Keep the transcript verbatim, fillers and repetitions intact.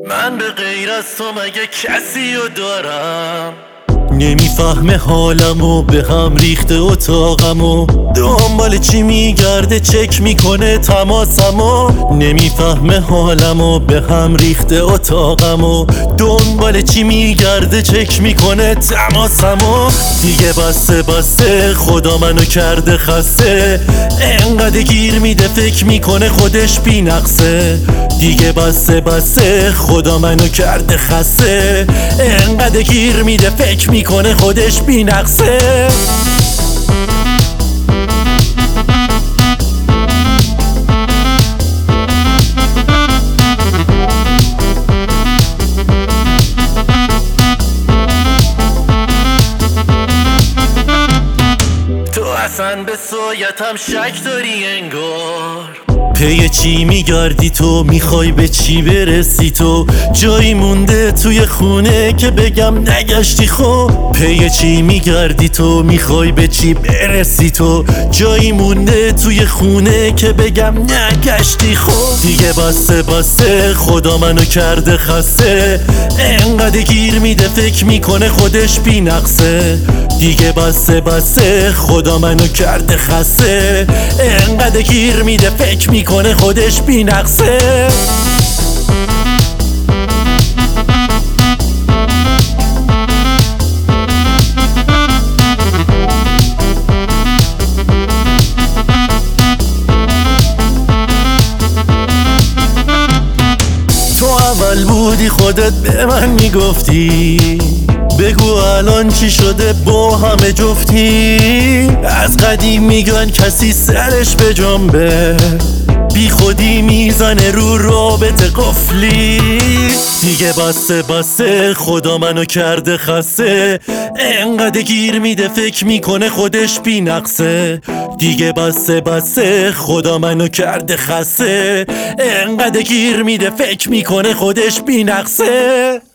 من به غیر از تو مگه کسی رو دارم؟ نمیفهمه حالمو، به هم ریخته اتاقمو، دنبال چی میگرده چک میکنه تماسمو. نمیفهمه حالمو، به هم ریخته اتاقمو، دنبال چی میگرده چک میکنه تماسمو. دیگه بسته بسته، خدا منو کرده خسته، انقدر گیر میده فکر میکنه خودش بی نقصه. دیگه بسته بسته، خدا منو کرده خسته، انقدر گیر میده فکر میکنه خودش بی نقصه. تو اصلا به سویتم شک داری انگار. پی چی میگردی تو، میخوای به چی برسی تو؟ جایی مونده توی خونه که بگم نگشتی خب. پی چی میگردی تو، میخوای به چی برسی تو؟ جایی مونده توی خونه که بگم نگشتی خب. دیگه بسته بسته، خدا منو کرده خسته، انقدر گیر میده فکر میکنه خودش بی نقصه. دیگه بسته بسته، خدا منو کرده خسته، انقدر گیر میده فکر میکنه خودش بی نقصه. تو اول بودی خودت به من میگفتی، بگو الان چی شده با همه جفتی. از قدیم میگن کسی سرش به جنبه، بی خودی میزنه رو رابطه قفلی. دیگه بسته بسته، خدا منو کرده خسته، انقدر گیر میده فکر میکنه خودش بی نقصه. دیگه بسته بسته، خدا منو کرده خسته، انقدر گیر میده فکر میکنه خودش بی نقصه.